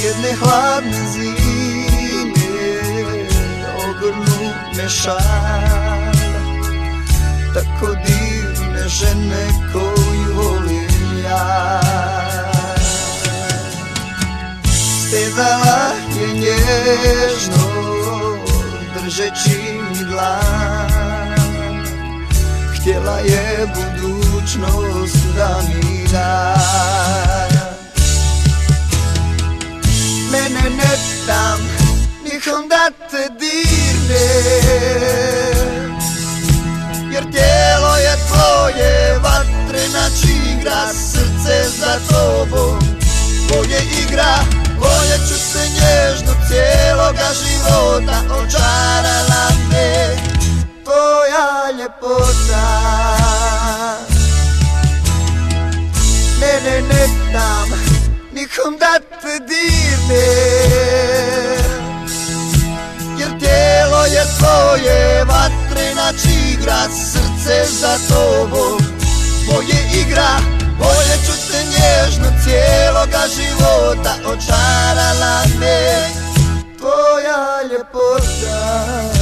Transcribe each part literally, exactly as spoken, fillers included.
jedne hladne zime ogrnu me šal. Tako divne žene koju volim ja. Stezala je nježno držeći mi dlan, htjela je budućnost da mi da. Mene ne dam nikom da te dirne, jer tijelo je tvoje vatrena čigra, srce za tobom tvoje igra. Voljet ću te nježno cijeloga života, očarala me tvoja ljepota. Mene ne dam nikom da te dirne, jer tijelo je tvoje vatrena čigra, srce za tobom tvoje igra. Voljet ću te nježno cijeloga života, očarala me tvoja ljepota.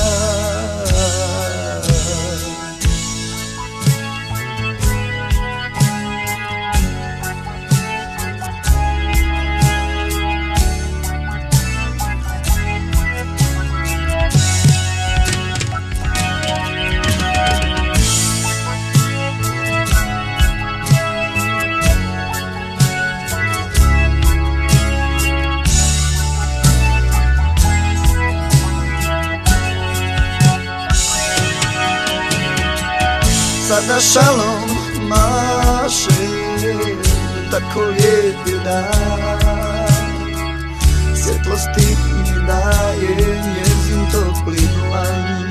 Sada šalom maše, tako lijep je dan, svjetlosti mi daje njezin topli dlan.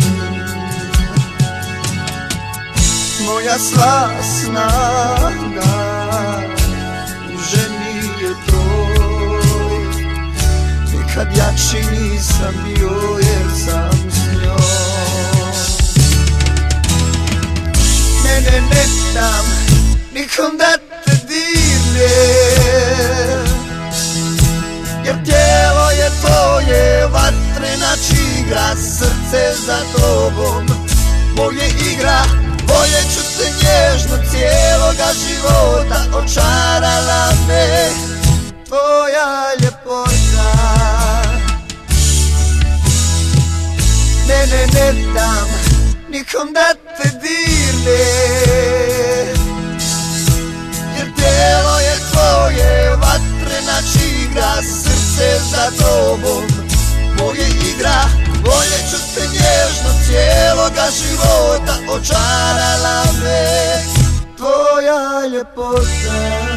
Moja sva snaga u ženi je tvoj, nikad jači nisam bio jer sam s njom. Mene ne dam nikom da te dirne, jer tijelo je tvoje vatrena čigra, srce za tobom moje igra. Voljet ću te nježno cijeloga života, očarala me tvoja ljepota. Mene ne dam nikom da te dirne, jer tijelo je tvoje vatrena čigra, srce za tobom moje igra. Voljet ću te nježno cijeloga života, očarala me tvoja ljepota.